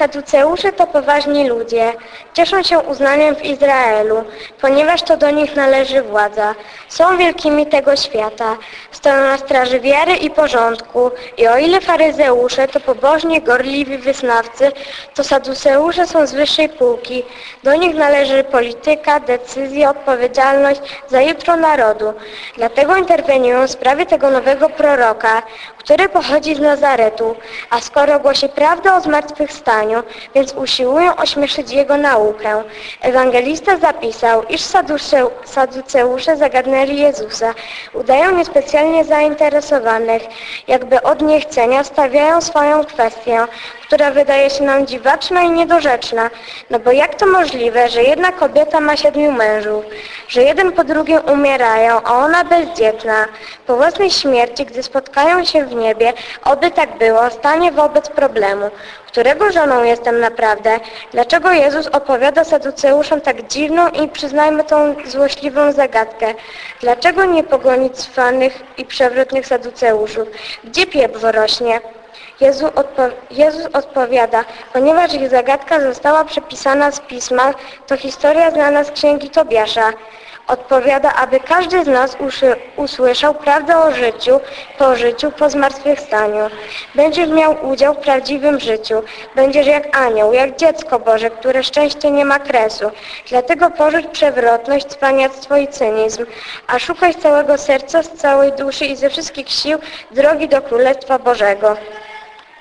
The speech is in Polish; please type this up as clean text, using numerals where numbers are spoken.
Saduceusze to poważni ludzie. Cieszą się uznaniem w Izraelu, ponieważ to do nich należy władza. Są wielkimi tego świata. Stoją na straży wiary i porządku. I o ile faryzeusze to pobożni, gorliwi wyznawcy, to saduceusze są z wyższej półki. Do nich należy polityka, decyzja, odpowiedzialność za jutro narodu. Dlatego interweniują w sprawie tego nowego proroka, który pochodzi z Nazaretu, a skoro głosi prawdę o zmartwychwstaniu, więc usiłują ośmieszyć jego naukę. Ewangelista zapisał, iż saduceusze zagadnęli Jezusa. Udają niespecjalnie zainteresowanych, jakby od niechcenia stawiają swoją kwestię, która wydaje się nam dziwaczna i niedorzeczna. No bo jak to możliwe, że jedna kobieta ma 7 mężów, że jeden po drugim umierają, a ona bezdzietna. Po własnej śmierci, gdy spotkają się w niebie, oby tak było, stanie wobec problemu. Którego żoną jestem naprawdę? Dlaczego Jezus opowiada saduceuszom tak dziwną i przyznajmy tą złośliwą zagadkę? Dlaczego nie pogonić cwanych i przewrotnych saduceuszów? Gdzie pieprz rośnie? Jezus odpowiada, ponieważ ich zagadka została przepisana z Pisma, to historia znana z Księgi Tobiasza. Odpowiada, aby każdy z nas usłyszał prawdę o życiu, po zmartwychwstaniu. Będziesz miał udział w prawdziwym życiu. Będziesz jak anioł, jak dziecko Boże, które szczęście nie ma kresu. Dlatego porzuć przewrotność, cwaniactwo i cynizm, a szukaj z całego serca, z całej duszy i ze wszystkich sił drogi do Królestwa Bożego.